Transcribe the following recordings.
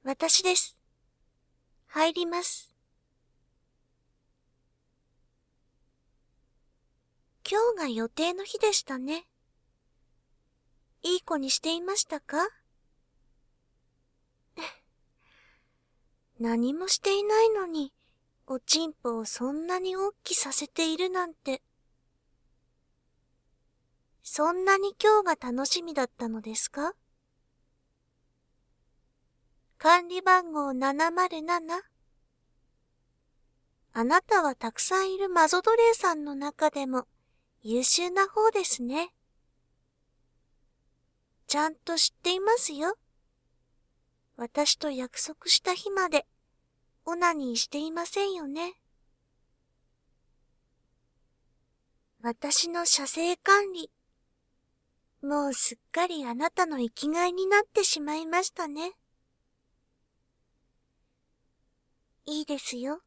私です。入ります。今日が予定の日でしたね。いい子にしていましたか？何もしていないのに、おちんぽをそんなに大きさせているなんて。そんなに今日が楽しみだったのですか？管理番号707。あなたはたくさんいるマゾ奴隷さんの中でも優秀な方ですね。ちゃんと知っていますよ。私と約束した日までオナニーしていませんよね。私の射精管理、もうすっかりあなたの生きがいになってしまいましたね。いいですよ。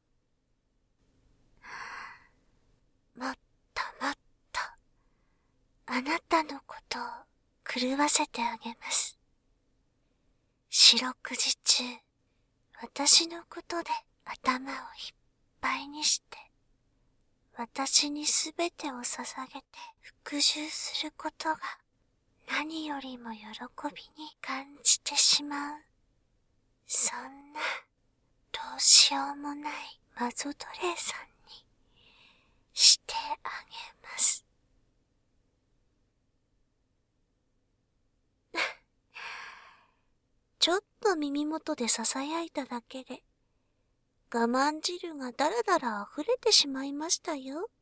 もっともっと、あなたのことを狂わせてあげます。四六時中、私のことで頭をいっぱいにして、私にすべてを捧げて服従することが何よりも喜びに感じてしまう。そんな、どうしようもないマゾ奴隷さんにしてあげます。ちょっと耳元で囁いただけで、我慢汁がだらだら溢れてしまいましたよ。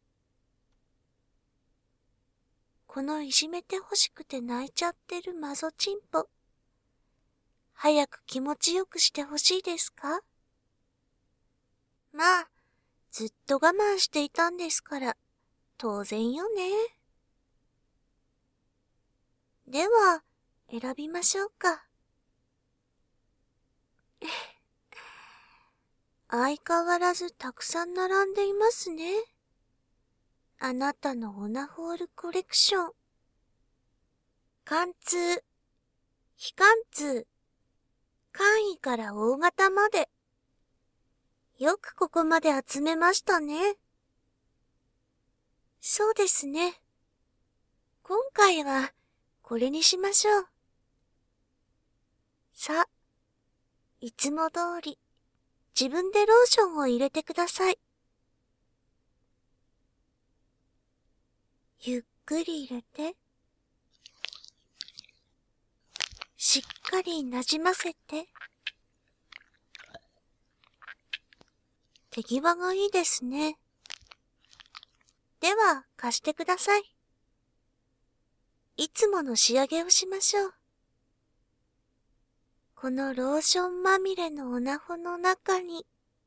このいじめてほしくて泣いちゃってるマゾチンポ、早く気持ちよくしてほしいですか？まあ、ずっと我慢していたんですから、当然よね。では、選びましょうか。相変わらずたくさん並んでいますね。あなたのオナホールコレクション。貫通、非貫通、簡易から大型まで。よくここまで集めましたね。そうですね。今回はこれにしましょう。さあ、いつも通り自分でローションを入れてください。ゆっくり入れて、しっかりなじませて。手際がいいですね。では、貸してください。いつもの仕上げをしましょう。このローションまみれのオナホの中に、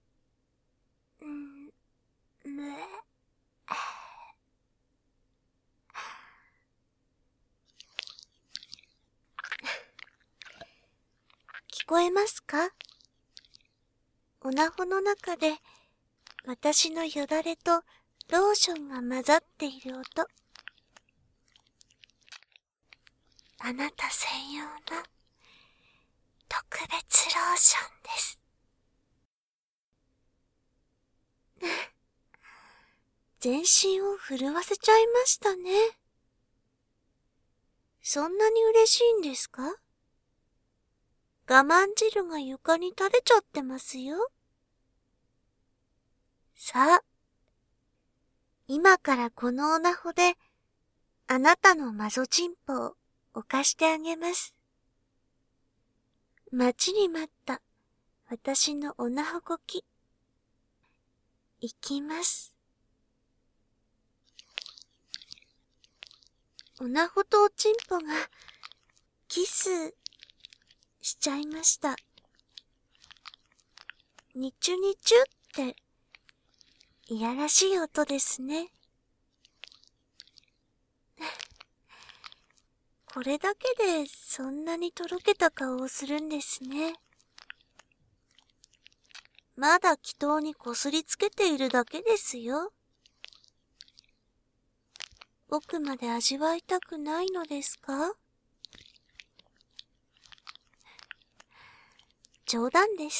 聞こえますか？オナホの中で私のよだれとローションが混ざっている音。あなた専用の特別ローションです。全身を震わせちゃいましたね。そんなに嬉しいんですか？我慢汁が床に垂れちゃってますよ。さあ、今からこのオナホであなたのマゾチンポを犯してあげます。待ちに待った私のオナホこき。いきます。オナホとおちんぽがキスしちゃいました。にちゅにちゅっていやらしい音ですね。これだけでそんなにとろけた顔をするんですね。まだ気筒にこすりつけているだけですよ。奥まで味わいたくないのですか？ 冗談です。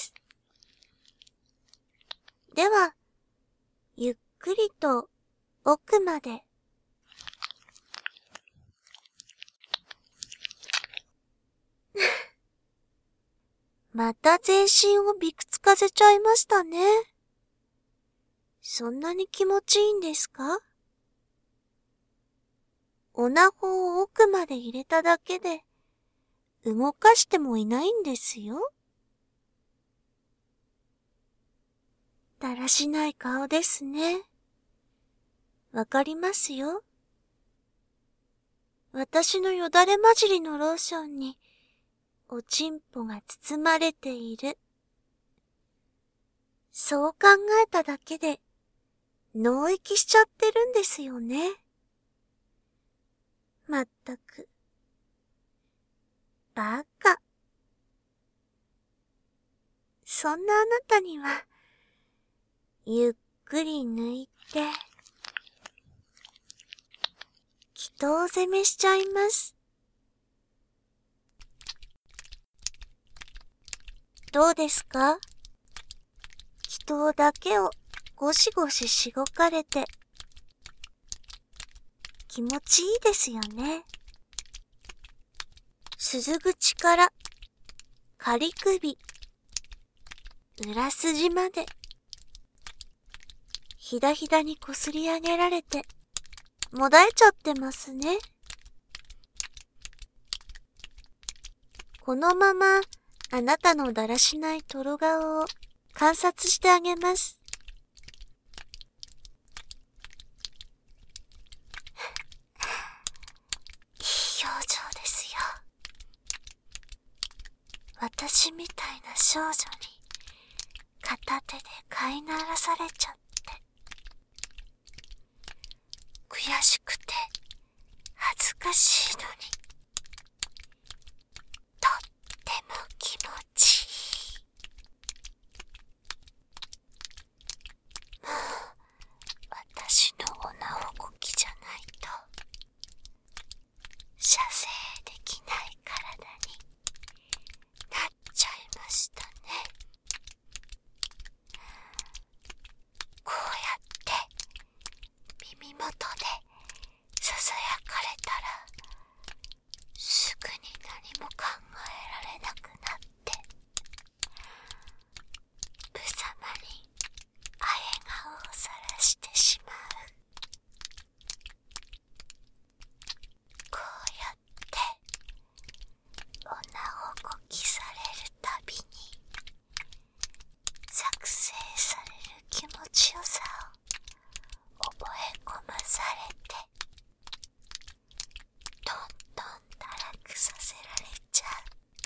では、ゆっくりと奥まで。また全身をびくつかせちゃいましたね。そんなに気持ちいいんですか？オナホを奥まで入れただけで、動かしてもいないんですよ。だらしない顔ですね。わかりますよ。私のよだれ混じりのローションに、おちんぽが包まれている。そう考えただけで、脳液しちゃってるんですよね。まったく。バカ。そんなあなたには、ゆっくり抜いて、祈祷攻めしちゃいます。どうですか？祈祷だけをゴシゴシしごかれて、気持ちいいですよね。鈴口から、仮首、裏筋まで、ひだひだにこすり上げられて、もだえちゃってますね。このまま、あなたのだらしないトロ顔を観察してあげます。いい表情ですよ。私みたいな少女に片手で飼いならされちゃって、悔しくて恥ずかしいのに、とっても気持ちいい。もう私のおなほこきじゃないと射精できない体になっちゃいましたね。こうやって耳元でささやかれたら、すぐに何も考えられなくなって、無様にあえ顔をさらしてしまう。こうやっておなほこきされるたびに、作成される気持ちよさを覚え込まされて、どんどん堕落させられちゃう。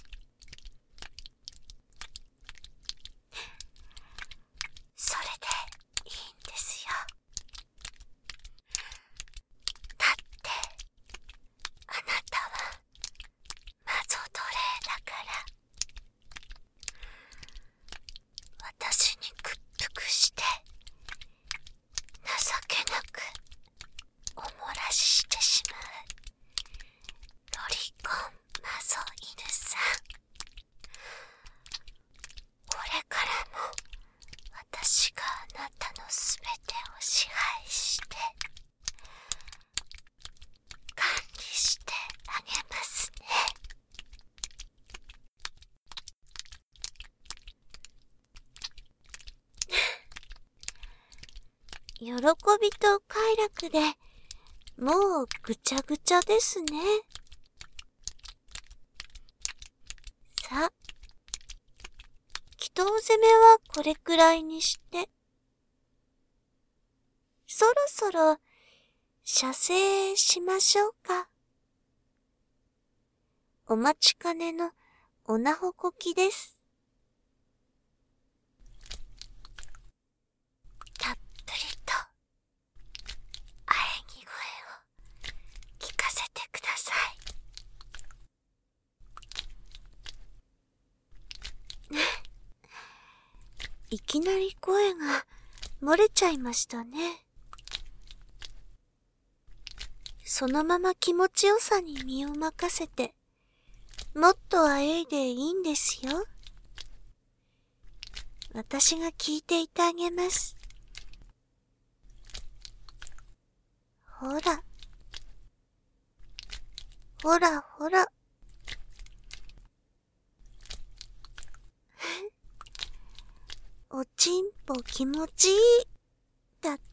それでいいんですよ。だってあなたはマゾ奴隷だから。私に屈服して情けなくおもらししてしまうロリコンマゾ犬さん。これからも私があなたのすべてを支配して管理してあげますね。喜びと快楽でもうぐちゃぐちゃですね。さあ、祈祷攻めはこれくらいにして、そろそろ射精しましょうか。お待ちかねのおなほこきです。たっぷりとあえぎ声を聞かせてください。いきなり声が漏れちゃいましたね。そのまま気持ちよさに身を任せて、もっとあえいでいいんですよ。 私が聞いていてあげます。ほら。ほらほら。おちんぽ気持ちいい。だって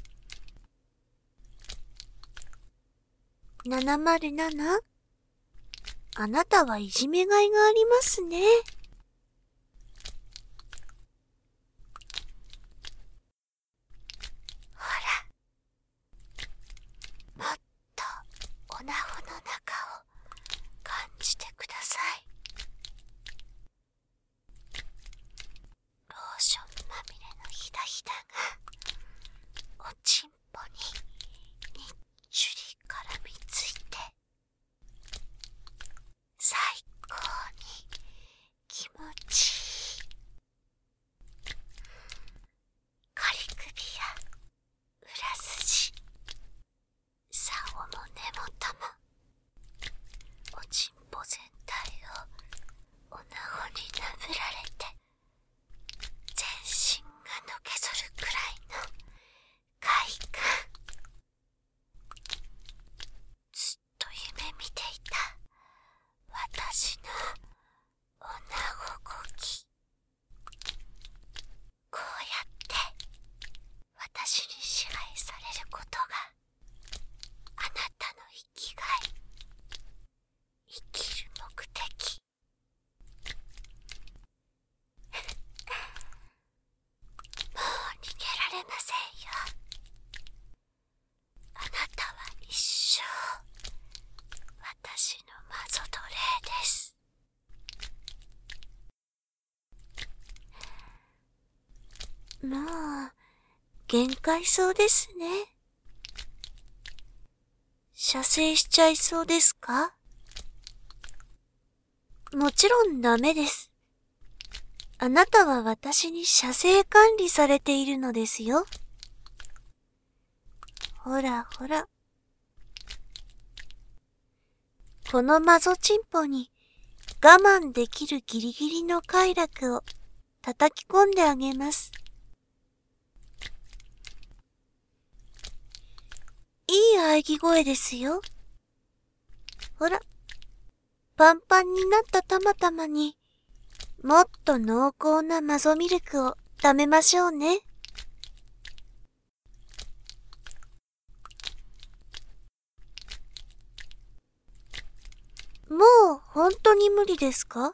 。707？ あなたはいじめがいがありますね。ほら。もっとおなほの中を感じてください。ローションまみれのひだひだがおちんぽににっちゅり絡みついて最高に気持ちいい。仮首や裏筋、竿も根元もおちんぽ全体をおなほになぶられて全身がのけぞるくらいの快感。ずっと夢見ていた私のおなごこき。こうやって私に支配されることがあなたの生きがい、生きる目的。もう逃げられませんよ。あなたは一生私のマゾ奴隷です。もう限界そうですね。射精しちゃいそうですか？もちろんダメです。あなたは私に射精管理されているのですよ。ほらほら。このマゾチンポに我慢できるギリギリの快楽を叩き込んであげます。いい喘ぎ声ですよ。ほら、パンパンになったたまたまにもっと濃厚なマゾミルクを食べましょうね。もう本当に無理ですか？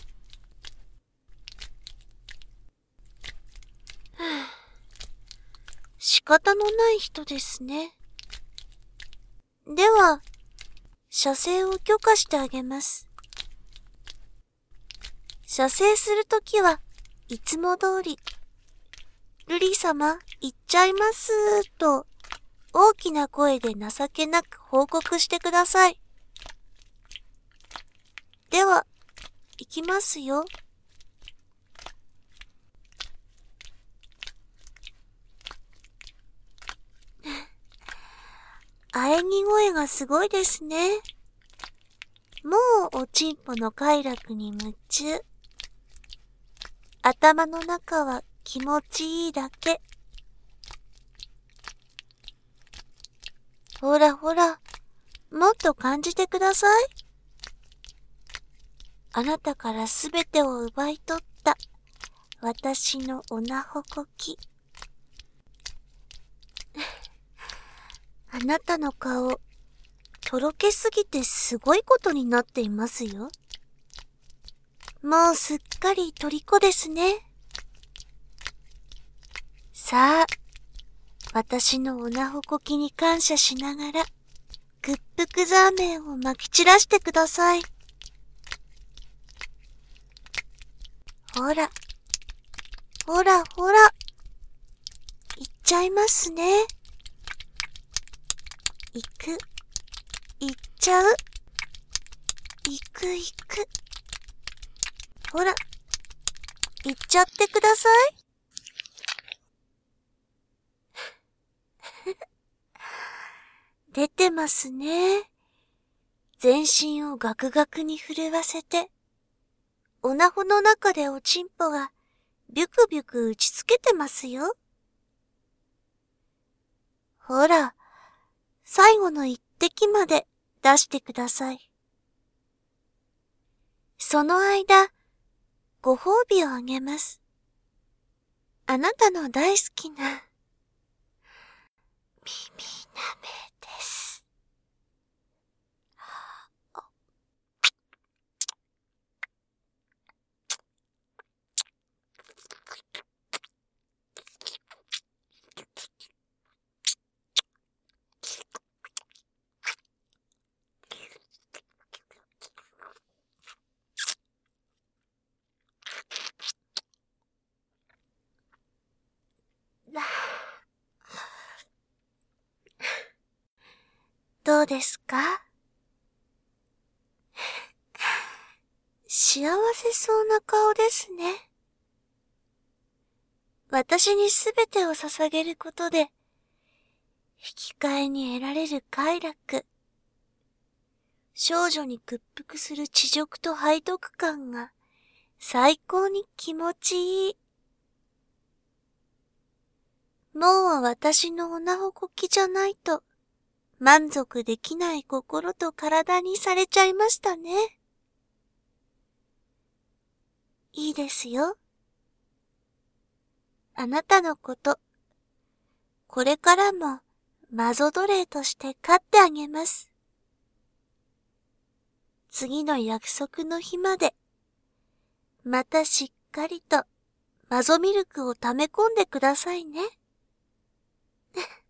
仕方のない人ですね。では、射精を許可してあげます。射精するときはいつも通り、ルリ様行っちゃいますと大きな声で情けなく報告してください。では、行きますよ。喘ぎ声がすごいですね。もうおちんぽの快楽に夢中。頭の中は気持ちいいだけ。ほらほら、もっと感じてください。あなたからすべてを奪い取った私のおなほこき。あなたの顔、とろけすぎてすごいことになっていますよ。もうすっかり虜ですね。さあ、私のおなほこきに感謝しながら、屈服ザーメンをまき散らしてください。ほら、ほらほら、いっちゃいますね。いく、いっちゃう。いくいく。ほら、いっちゃってください。出てますね。全身をガクガクに震わせて、おなほの中でおちんぽがビュクビュク打ちつけてますよ。ほら、最後の一滴まで出してください。その間、ご褒美をあげます。あなたの大好きな、耳なめです。どうですか？幸せそうな顔ですね。私にすべてを捧げることで、引き換えに得られる快楽。少女に屈服する恥辱と背徳感が最高に気持ちいい。もう私のおなほこきじゃないと満足できない心と体にされちゃいましたね。いいですよ。あなたのこと、これからもマゾ奴隷として飼ってあげます。次の約束の日まで、またしっかりとマゾミルクを溜め込んでくださいね。